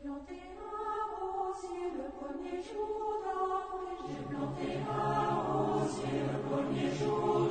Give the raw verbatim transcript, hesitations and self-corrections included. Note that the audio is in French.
planté un rosier le premier jour d'avril. J'ai planté un rosier le premier jour